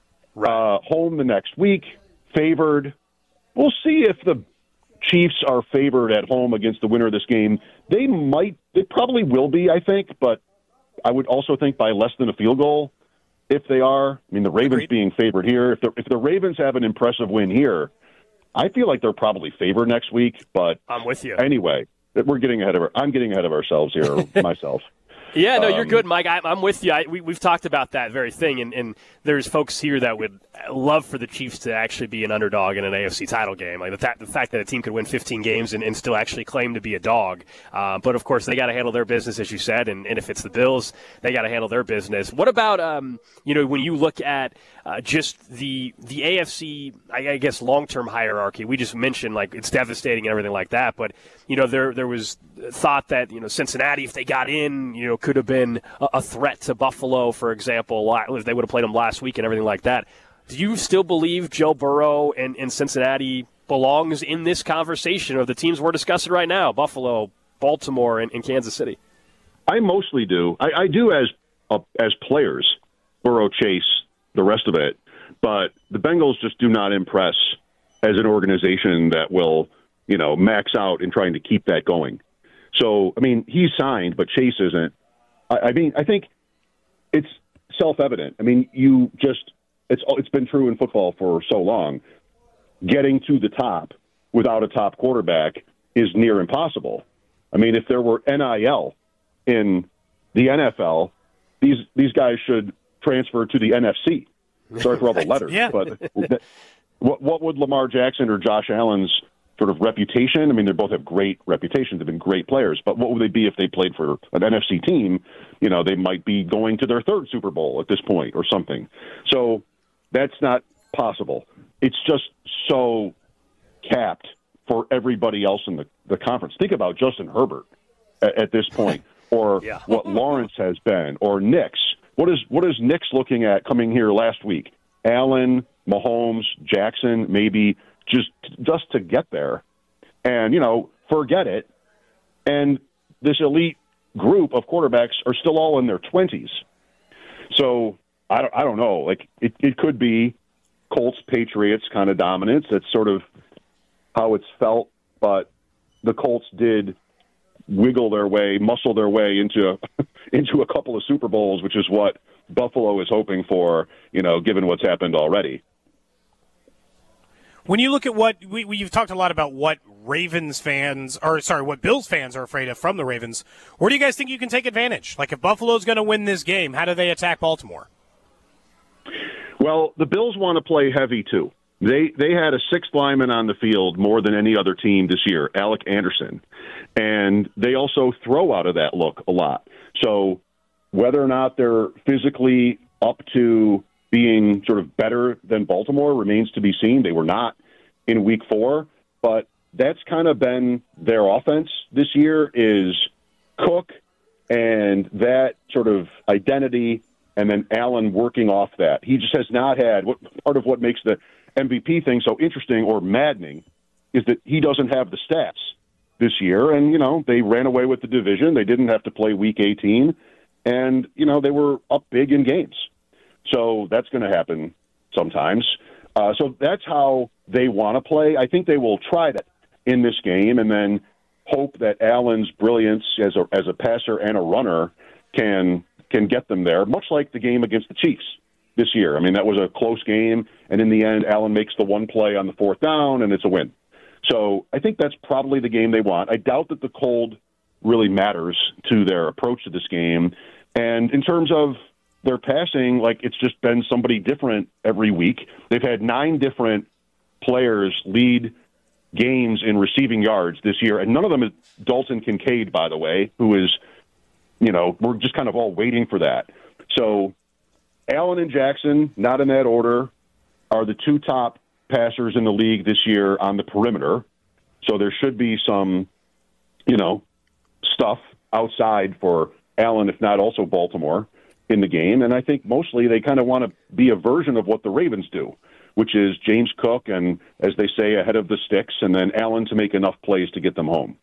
Uh, home the next week, favored. We'll see if the Chiefs are favored at home against the winner of this game. They might, they probably will be, I think, but I would also think by less than a field goal if they are. I mean, the Ravens Agreed. being favored here. If the, if the Ravens have an impressive win here, I feel like they're probably favored next week. But I'm with you. anyway, we're getting ahead of our, I'm getting ahead of ourselves here myself. Yeah, no, you're Um, good, Mike. I, I'm with you. I, we, we've talked about that very thing, and, and there's folks here that would love for the Chiefs to actually be an underdog in an A F C title game. Like the, fact, the fact that a team could win fifteen games and, and still actually claim to be a dog. Uh, but, of course, they got to handle their business, as you said, and, and if it's the Bills, they got to handle their business. What about, um, you know, when you look at uh, just the the A F C, I, I guess, long-term hierarchy? We just mentioned, like, it's devastating and everything like that, but, you know, there there was thought that, you know, Cincinnati, if they got in, you know, could have been a, a threat to Buffalo, for example, if they would have played them last week and everything like that. Do you still believe Joe Burrow and, and Cincinnati belongs in this conversation of the teams we're discussing right now, Buffalo, Baltimore, and, and Kansas City? I mostly do. I, I do as uh, as players, Burrow, Chase, the rest of it. But the Bengals just do not impress as an organization that will, you know, max out in trying to keep that going. So, I mean, he's signed, but Chase isn't. I, I mean, I think it's self-evident. I mean, you just it's it's been true in football for so long. Getting to the top without a top quarterback is near impossible. I mean, if there were N I L in the N F L, these these guys should transfer to the N F C. Sorry for all the letters, Yeah. but that, what what would Lamar Jackson or Josh Allen's sort of reputation? I mean, they both have great reputations. They've been great players, but what would they be if they played for an N F C team? You know, they might be going to their third Super Bowl at this point or something. So that's not possible. It's just so capped for everybody else in the, the conference. Think about Justin Herbert at, at this point, or Yeah. what Lawrence has been, or Knicks. What is what is Knicks looking at coming here last week? Allen, Mahomes, Jackson, maybe just just to get there, and you know, forget it. And this elite group of quarterbacks are still all in their twenties. So I don't, I don't know. Like it, it could be Colts, Patriots kind of dominance. That's sort of how it's felt. But the Colts did wiggle their way, muscle their way into into a couple of Super Bowls, which is what Buffalo is hoping for. You know, given what's happened already. When you look at what we, we, you've talked a lot about what Ravens fans, or sorry, what Bills fans are afraid of from the Ravens. Where do you guys think you can take advantage? Like if Buffalo's going to win this game, how do they attack Baltimore? Well, the Bills want to play heavy too. They they had a sixth lineman on the field more than any other team this year, Alec Anderson, and they also throw out of that look a lot. So whether or not they're physically up to being sort of better than Baltimore remains to be seen. They were not in week four, but that's kind of been their offense this year is Cook and that sort of identity, and then Allen working off that. He just has not had what part of what makes the M V P thing so interesting or maddening is that he doesn't have the stats this year. And, you know, they ran away with the division. They didn't have to play week eighteen. And, you know, they were up big in games. So that's going to happen sometimes. Uh, so that's how they want to play. I think they will try that in this game and then hope that Allen's brilliance as a, as a passer and a runner can can get them there, much like the game against the Chiefs this year. I mean, that was a close game, and in the end, Allen makes the one play on the fourth down, and it's a win. So I think that's probably the game they want. I doubt that the cold really matters to their approach to this game. And in terms of their passing, like, it's just been somebody different every week. They've had nine different players lead games in receiving yards this year, and none of them is Dalton Kincaid, by the way, who is, you know, we're just kind of all waiting for that. So Allen and Jackson, not in that order, are the two top passers in the league this year on the perimeter. So there should be some, you know, stuff outside for Allen, if not also Baltimore, in the game. And I think mostly they kind of want to be a version of what the Ravens do, which is James Cook and, as they say, ahead of the sticks, and then Allen to make enough plays to get them home.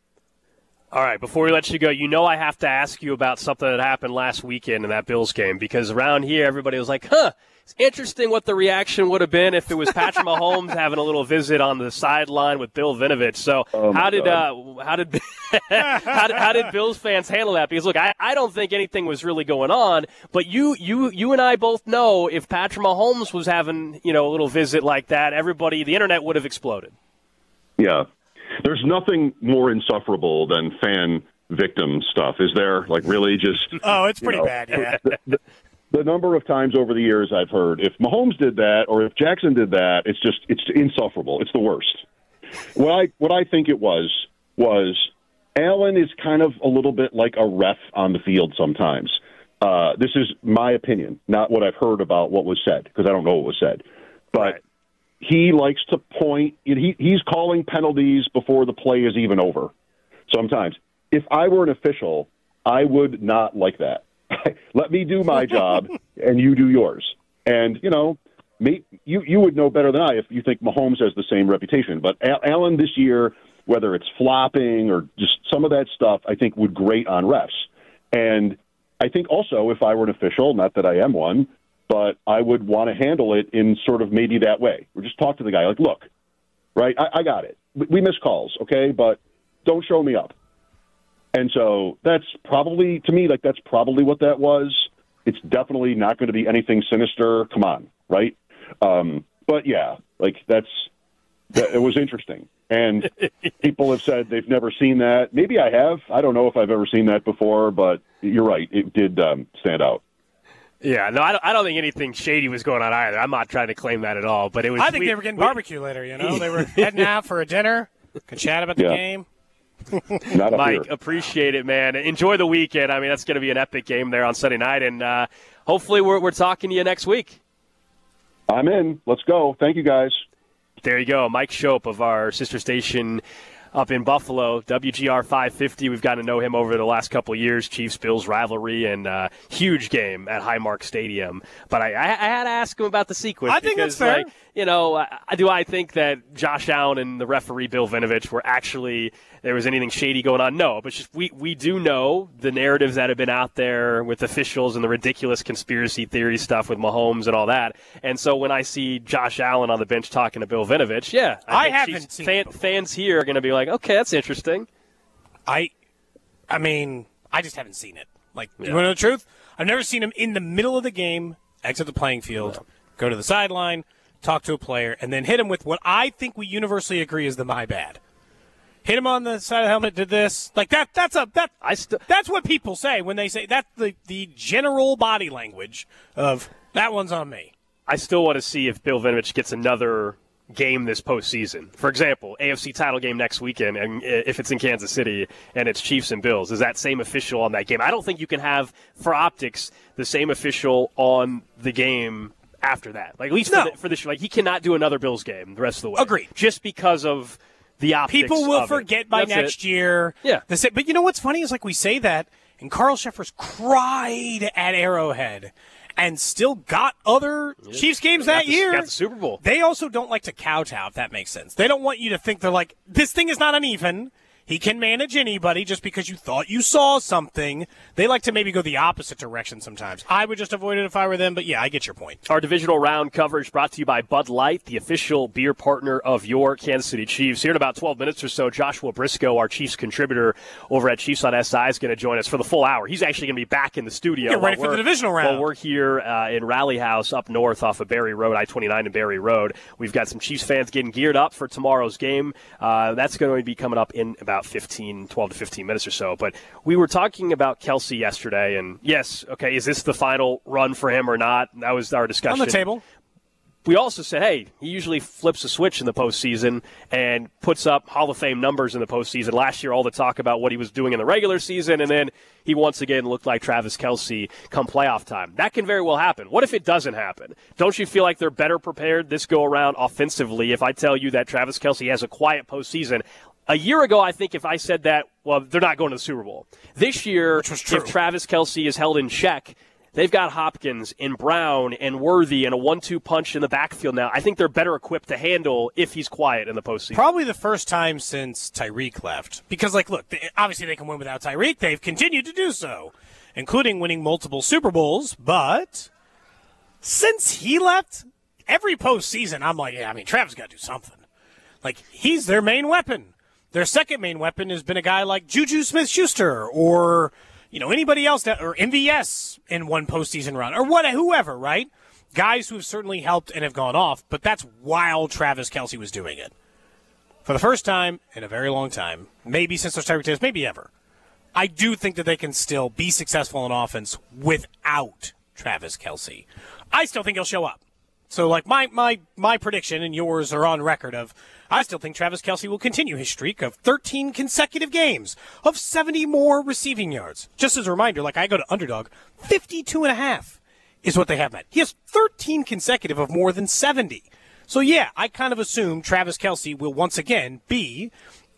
All right, before we let you go, you know I have to ask you about something that happened last weekend in that Bills game, because around here everybody was like, huh, it's interesting what the reaction would have been if it was Patrick Mahomes having a little visit on the sideline with Bill Vinovich. So oh how did uh, how did how did how did Bills fans handle that? Because look, I, I don't think anything was really going on, but you you you and I both know if Patrick Mahomes was having, you know, a little visit like that, everybody, the internet would have exploded. Yeah. There's nothing more insufferable than fan victim stuff, is there? Like, really, just oh, it's pretty you know, bad. Yeah. The, the, the number of times over the years I've heard, if Mahomes did that or if Jackson did that, it's just it's insufferable. It's the worst. What I what I think it was was Allen is kind of a little bit like a ref on the field sometimes. Uh, this is my opinion, not what I've heard about what was said, because I don't know what was said, but. Right. He likes to point. He, he's calling penalties before the play is even over. Sometimes, if I were an official, I would not like that. Let me do my job, and you do yours. And you know, me, you you would know better than I if you think Mahomes has the same reputation. But Allen this year, whether it's flopping or just some of that stuff, I think would grate on refs. And I think also, if I were an official, not that I am one, but I would want to handle it in sort of maybe that way. Or just talk to the guy like, look, right, I, I got it. We miss calls, okay, but don't show me up. And so that's probably, to me, like that's probably what that was. It's definitely not going to be anything sinister. Come on, right? Um, but, yeah, like that's that, it was interesting. And people have said they've never seen that. Maybe I have. I don't know if I've ever seen that before, but you're right. It did um, stand out. Yeah, no, I don't, I don't think anything shady was going on either. I'm not trying to claim that at all, but it was. I think we, they were getting we, barbecue later. You know, they were heading out for a dinner, could chat about the yeah. game. Not up Mike, here. appreciate it, man. Enjoy the weekend. I mean, that's going to be an epic game there on Sunday night, and uh, hopefully we're we're talking to you next week. I'm in. Let's go. Thank you, guys. There you go, Mike Shope of our sister station up in Buffalo, W G R five fifty. We've gotten to know him over the last couple of years, Chiefs-Bills rivalry, and uh, huge game at Highmark Stadium. But I, I, I had to ask him about the sequence. I think because, that's fair. Like, you know, I, do I think that Josh Allen and the referee Bill Vinovich were actually – there was anything shady going on? No, but just we, we do know the narratives that have been out there with officials and the ridiculous conspiracy theory stuff with Mahomes and all that. And so when I see Josh Allen on the bench talking to Bill Vinovich, yeah, I, I think haven't seen fan, it before. fans here are going to be like, okay, that's interesting. I, I mean, I just haven't seen it. Like, Yeah. you want to know the truth? I've never seen him in the middle of the game, exit the playing field, Yeah. go to the sideline, talk to a player, and then hit him with what I think we universally agree is the my bad. Hit him on the side of the helmet, did this. Like, that. that's a that. I st- That's what people say when they say that's the, the general body language of that one's on me. I still want to see if Bill Vinovich gets another game this postseason. For example, A F C title game next weekend, and if it's in Kansas City and it's Chiefs and Bills, is that same official on that game? I don't think you can have, for optics, the same official on the game after that. Like, at least No. for, the, for this, like, he cannot do another Bills game the rest of the way. Agreed. Just because of the optics. People will of it. forget by That's next it. year. Yeah. The sa- but you know what's funny is like we say that, and Carl Sheffers cried at Arrowhead and still got other Chiefs games Got that the- year. got the Super Bowl. They also don't like to kowtow, if that makes sense. They don't want you to think they're like, this thing is not uneven. He can manage anybody just because you thought you saw something. They like to maybe go the opposite direction sometimes. I would just avoid it if I were them, but yeah, I get your point. Our divisional round coverage brought to you by Bud Light, the official beer partner of your Kansas City Chiefs. Here in about twelve minutes or so, Joshua Briscoe, our Chiefs contributor over at Chiefs on S I, is going to join us for the full hour. He's actually going to be back in the studio. Get ready for the divisional round. While we're here uh, in Rally House up north off of Barry Road, I twenty-nine and Barry Road. We've got some Chiefs fans getting geared up for tomorrow's game. Uh, that's going to be coming up in about fifteen, twelve to fifteen minutes or so. But we were talking about Kelce yesterday, and yes, okay, is this the final run for him or not? That was our discussion. On the table. We also said, hey, he usually flips a switch in the postseason and puts up Hall of Fame numbers in the postseason. Last year, all the talk about what he was doing in the regular season, and then he once again looked like Travis Kelce come playoff time. That can very well happen. What if it doesn't happen? Don't you feel like they're better prepared this go-around offensively if I tell you that Travis Kelce has a quiet postseason? A year ago, I think if I said that, well, they're not going to the Super Bowl. This year, if Travis Kelce is held in check, they've got Hopkins and Brown and Worthy and a one two punch in the backfield now. I think they're better equipped to handle if he's quiet in the postseason. Probably the first time since Tyreek left. Because, like, look, they, obviously they can win without Tyreek. They've continued to do so, including winning multiple Super Bowls. But since he left, every postseason, I'm like, yeah, I mean, Travis got to do something. Like, he's their main weapon. Their second main weapon has been a guy like Juju Smith-Schuster or, you know, anybody else, that, or M V S in one postseason run, or what, whoever, right? Guys who have certainly helped and have gone off, but that's while Travis Kelce was doing it. For the first time in a very long time, maybe since their Tyreek days, maybe ever, I do think that they can still be successful in offense without Travis Kelce. I still think he'll show up. So, like, my, my, my prediction and yours are on record of, I still think Travis Kelce will continue his streak of thirteen consecutive games of seventy more receiving yards. Just as a reminder, like I go to Underdog, fifty-two and a half is what they have met. He has thirteen consecutive of more than seventy. So, yeah, I kind of assume Travis Kelce will once again be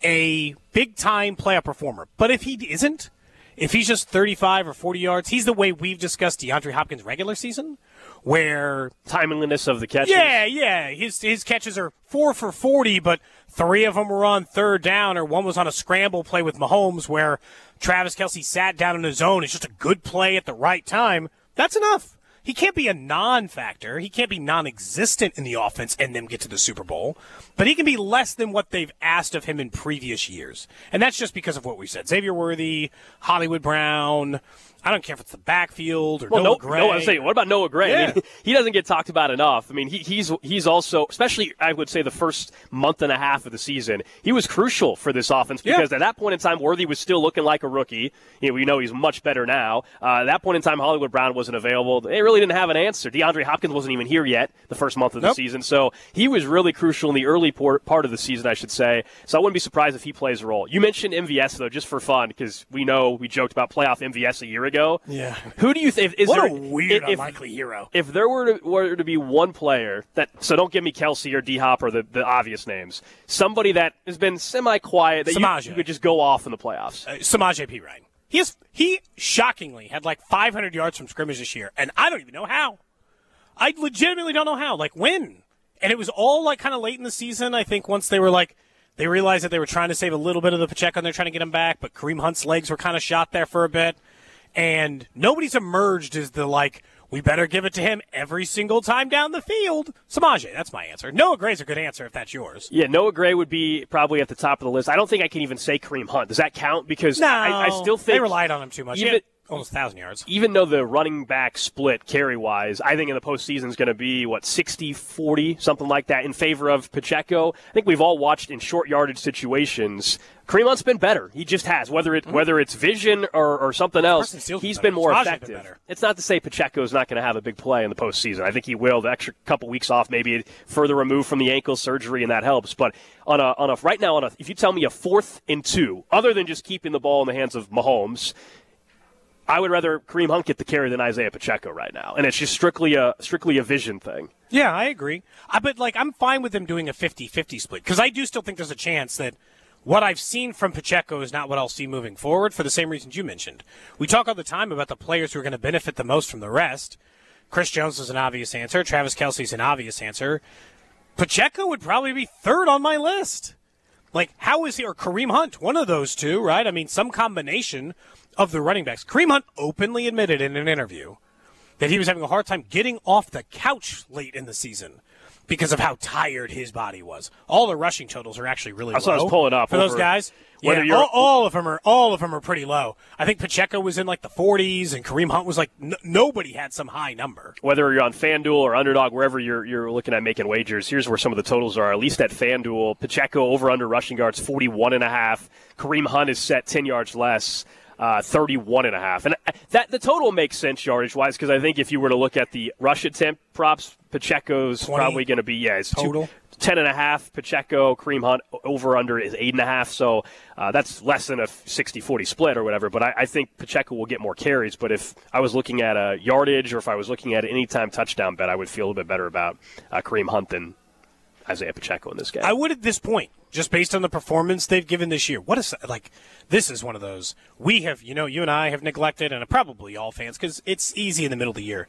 a big-time playoff performer. But if he isn't, if he's just thirty-five or forty yards, he's the way we've discussed DeAndre Hopkins' regular season, where timeliness of the catches. Yeah, yeah. His his catches are four for forty, but three of them were on third down, or one was on a scramble play with Mahomes where Travis Kelce sat down in his zone. It's just a good play at the right time. That's enough. He can't be a non-factor. He can't be non-existent in the offense and then get to the Super Bowl. But he can be less than what they've asked of him in previous years. And that's just because of what we said. Xavier Worthy, Hollywood Brown. I don't care if it's the backfield or well, Noah no, Gray. No, I was saying, what about Noah Gray? Yeah. I mean, he doesn't get talked about enough. I mean, he, he's he's also, especially I would say the first month and a half of the season, he was crucial for this offense because yeah. at that point in time, Worthy was still looking like a rookie. You know, we know he's much better now. Uh, at that point in time, Hollywood Brown wasn't available. They really didn't have an answer. DeAndre Hopkins wasn't even here yet the first month of the nope. season. So he was really crucial in the early part of the season, I should say. So I wouldn't be surprised if he plays a role. You mentioned M V S, though, just for fun, because we know we joked about playoff M V S a year ago. Yeah. Who do you think is what there a weird, if, unlikely hero? If there were to, were to be one player that, so don't give me Kelce or D Hop or the, the obvious names, somebody that has been semi-quiet that you, you could just go off in the playoffs. Uh, Samaje Perine. He has, he shockingly had like five hundred yards from scrimmage this year, and I don't even know how. I legitimately don't know how. Like when? And it was all like kind of late in the season. I think once they were like. They realized that they were trying to save a little bit of the Pacheco and they're trying to get him back, but Kareem Hunt's legs were kind of shot there for a bit. And nobody's emerged as the, like, we better give it to him every single time down the field. Samaje, that's my answer. Noah Gray's a good answer if that's yours. Yeah, Noah Gray would be probably at the top of the list. I don't think I can even say Kareem Hunt. Does that count? Because no, I, I still think they relied on him too much. Even, he had almost one thousand yards. Even though the running back split carry-wise, I think in the postseason is going to be, what, sixty forty, something like that, in favor of Pacheco. I think we've all watched in short yardage situations. Kareem Hunt's been better. He just has. Whether it mm-hmm. whether it's vision or, or something else, he's been, been more Samaje effective. Been it's not to say Pacheco's not going to have a big play in the postseason. I think he will. The extra couple weeks off, maybe further removed from the ankle surgery, and that helps. But on a on a right now, on a if you tell me a fourth and two, other than just keeping the ball in the hands of Mahomes, I would rather Kareem Hunt get the carry than Isaiah Pacheco right now, and it's just strictly a strictly a vision thing. Yeah, I agree. I, but like, I'm fine with them doing a fifty-fifty split because I do still think there's a chance that what I've seen from Pacheco is not what I'll see moving forward for the same reasons you mentioned. We talk all the time about the players who are going to benefit the most from the rest. Chris Jones is an obvious answer. Travis Kelce's an obvious answer. Pacheco would probably be third on my list. Like, how is he, or Kareem Hunt, one of those two, right? I mean, some combination of the running backs. Kareem Hunt openly admitted in an interview that he was having a hard time getting off the couch late in the season because of how tired his body was. All the rushing totals are actually really That's low. what I was pulling up for over those guys. whether Yeah, you're- all, all of them are all of them are pretty low. I think Pacheco was in like the forties, and Kareem Hunt was like n- nobody had some high number. Whether you're on FanDuel or Underdog, wherever you're you're looking at making wagers, here's where some of the totals are. At least at FanDuel, Pacheco over under rushing yards forty-one and a half. Kareem Hunt is set ten yards less. Uh, thirty-one and a half. And that the total makes sense yardage-wise because I think if you were to look at the rush attempt props, Pacheco's probably going to be, yeah, it's total. Two, ten and a half. Pacheco, Kareem Hunt over-under is eight and a half. So uh, that's less than a sixty forty split or whatever. But I, I think Pacheco will get more carries. But if I was looking at a yardage or if I was looking at an anytime touchdown bet, I would feel a little bit better about uh, Kareem Hunt than Isaiah Pacheco in this game. I would at this point, just based on the performance they've given this year. What is like? This is one of those we have, you know, you and I have neglected, and probably all fans because it's easy in the middle of the year.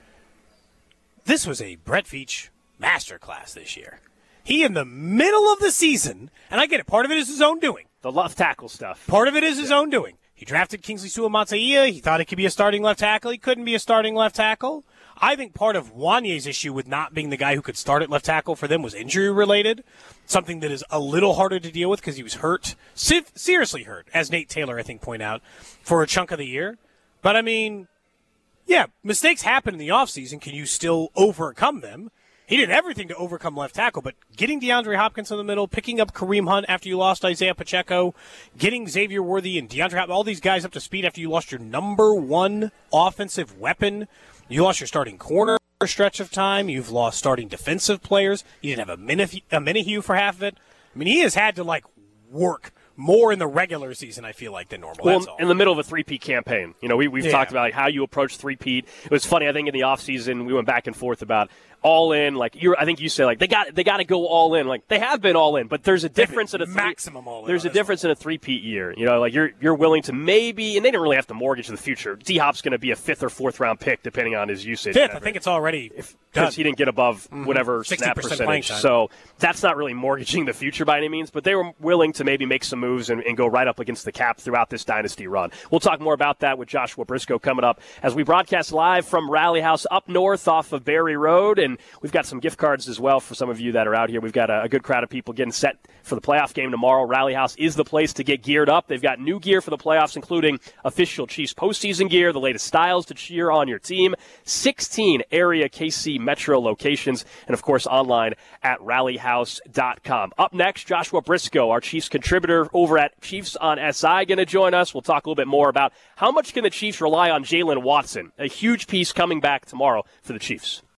This was a Brett Veach masterclass this year. He in the middle of the season, and I get it. Part of it is his own doing. The left tackle stuff. Part of it is his own doing. He drafted Kingsley Suamataia. He thought he could be a starting left tackle. He couldn't be a starting left tackle. I think part of Wanye's issue with not being the guy who could start at left tackle for them was injury-related, something that is a little harder to deal with because he was hurt, seriously hurt, as Nate Taylor, I think, pointed out, for a chunk of the year. But, I mean, yeah, mistakes happen in the offseason. Can you still overcome them? He did everything to overcome left tackle, but getting DeAndre Hopkins in the middle, picking up Kareem Hunt after you lost Isaiah Pacheco, getting Xavier Worthy and DeAndre Hopkins, all these guys up to speed after you lost your number one offensive weapon. You lost your starting corner for a stretch of time. You've lost starting defensive players. You didn't have a Minif- a Minihue for half of it. I mean, he has had to, like, work more in the regular season, I feel like, than normal. Well, That's all. in the middle of a three-peat campaign. You know, we, we've Yeah. talked about like, how you approach three-peat. It was funny, I think, in the offseason, we went back and forth about all in. Like, you're, I think you said, like, they got they got to go all in. Like, they have been all in, but there's a difference in a three, maximum all in. There's a difference in a three-peat year. You know, like, you're you're willing to maybe, and they didn't really have to mortgage the future. D-Hop's going to be a fifth or fourth-round pick, depending on his usage. Fifth, I think it's already because he didn't get above Mm-hmm. whatever snap sixty percent playing percentage. time. So that's not really mortgaging the future by any means, but they were willing to maybe make some moves and, and go right up against the cap throughout this dynasty run. We'll talk more about that with Joshua Briscoe coming up as we broadcast live from Rally House up north off of Berry Road, and we've got some gift cards as well for some of you that are out here. We've got a, a good crowd of people getting set for the playoff game tomorrow. Rally House is the place to get geared up. They've got new gear for the playoffs, including official Chiefs postseason gear, the latest styles to cheer on your team, sixteen area K C Metro locations, and, of course, online at rally house dot com. Up next, Joshua Briscoe, our Chiefs contributor over at Chiefs on S I, going to join us. We'll talk a little bit more about how much can the Chiefs rely on Jalen Watson, a huge piece coming back tomorrow for the Chiefs.